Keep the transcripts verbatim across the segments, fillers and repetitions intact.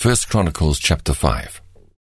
First Chronicles chapter five.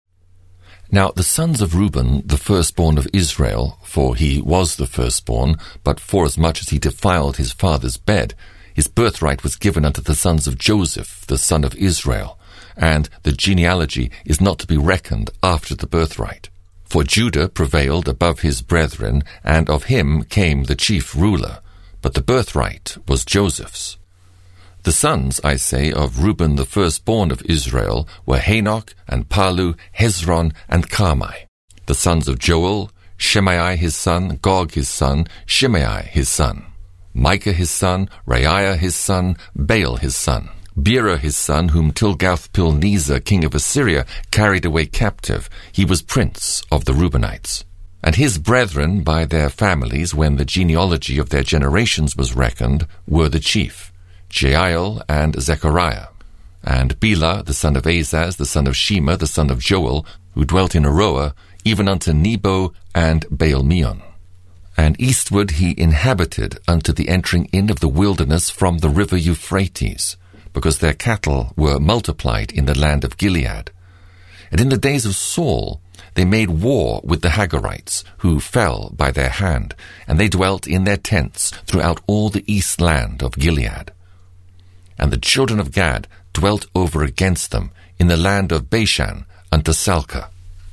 Now the sons of Reuben, the firstborn of Israel, for he was the firstborn, but forasmuch as he defiled his father's bed, his birthright was given unto the sons of Joseph, the son of Israel, and the genealogy is not to be reckoned after the birthright. For Judah prevailed above his brethren, and of him came the chief ruler, but the birthright was Joseph's. The sons, I say, of Reuben the firstborn of Israel were Hanoch, and Palu, Hezron, and Carmi. The sons of Joel, Shemaiah his son, Gog his son, Shimei his son, Micah his son, Reiah his son, Baal his son, Bera his son, whom Tilgath-Pilneser king of Assyria carried away captive. He was prince of the Reubenites. And his brethren by their families, when the genealogy of their generations was reckoned, were the chief, Jeiel and Zechariah, and Bela the son of Azaz, the son of Shema, the son of Joel, who dwelt in Aroah, even unto Nebo and Baal-meon. And eastward he inhabited unto the entering in of the wilderness from the river Euphrates, because their cattle were multiplied in the land of Gilead. And in the days of Saul they made war with the Hagarites, who fell by their hand, and they dwelt in their tents throughout all the east land of Gilead. And the children of Gad dwelt over against them in the land of Bashan unto Salcah.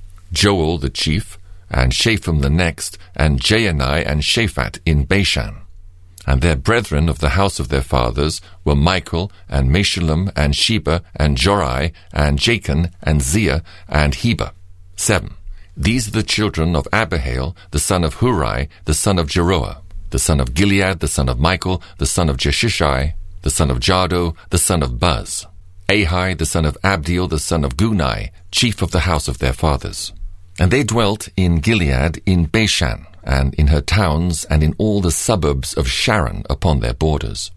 Joel the chief, and Shapham the next, and Jaani and Shaphat in Bashan. And their brethren of the house of their fathers were Michael, and Meshullam, and Sheba, and Jorai, and Jachin, and Zia, and Heber. Seven. These are the children of Abihail, the son of Huri, the son of Jeroah, the son of Gilead, the son of Michael, the son of Jeshishai, the son of Jado, the son of Buz, Ahai, the son of Abdiel, the son of Gunai, chief of the house of their fathers. And they dwelt in Gilead, in Bashan, and in her towns, and in all the suburbs of Sharon upon their borders.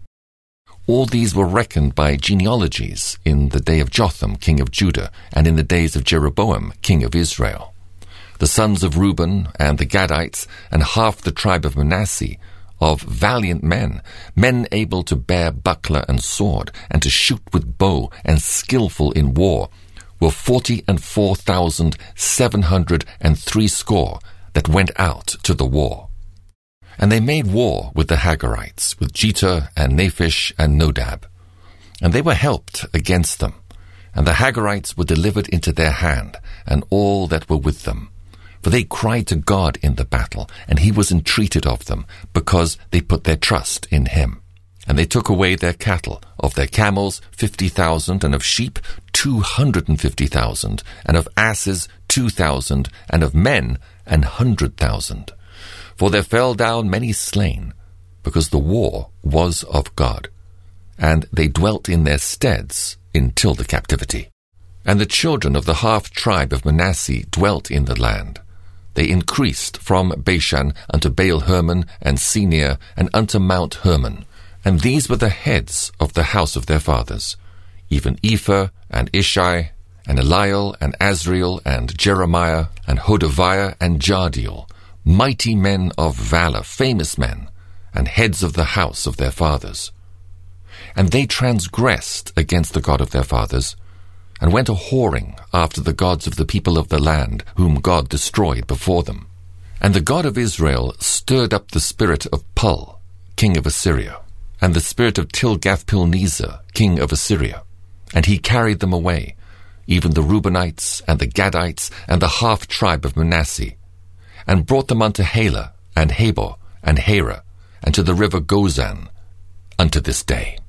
All these were reckoned by genealogies in the day of Jotham, king of Judah, and in the days of Jeroboam, king of Israel. The sons of Reuben, and the Gadites, and half the tribe of Manasseh, of valiant men, men able to bear buckler and sword, and to shoot with bow, and skillful in war, were forty and four thousand seven hundred and threescore that went out to the war. And they made war with the Hagarites, with Jether and Naphish and Nodab. And they were helped against them, and the Hagarites were delivered into their hand, and all that were with them. For they cried to God in the battle, and he was entreated of them, because they put their trust in him. And they took away their cattle, of their camels fifty thousand, and of sheep two hundred and fifty thousand, and of asses two thousand, and of men an hundred thousand. For there fell down many slain, because the war was of God, and they dwelt in their steads until the captivity. And the children of the half tribe of Manasseh dwelt in the land. They increased from Bashan unto Baal-Hermon and Senir, and unto Mount Hermon. And these were the heads of the house of their fathers, even Epher, and Ishai, and Eliel, and Azriel, and Jeremiah, and Hodaviah, and Jardiel, mighty men of valor, famous men, and heads of the house of their fathers. And they transgressed against the God of their fathers, and went a-whoring after the gods of the people of the land, whom God destroyed before them. And the God of Israel stirred up the spirit of Pul, king of Assyria, and the spirit of Tilgath-Pilneser, king of Assyria, and he carried them away, even the Reubenites, and the Gadites, and the half tribe of Manasseh, and brought them unto Halah, and Habor, and Hara, and to the river Gozan, unto this day.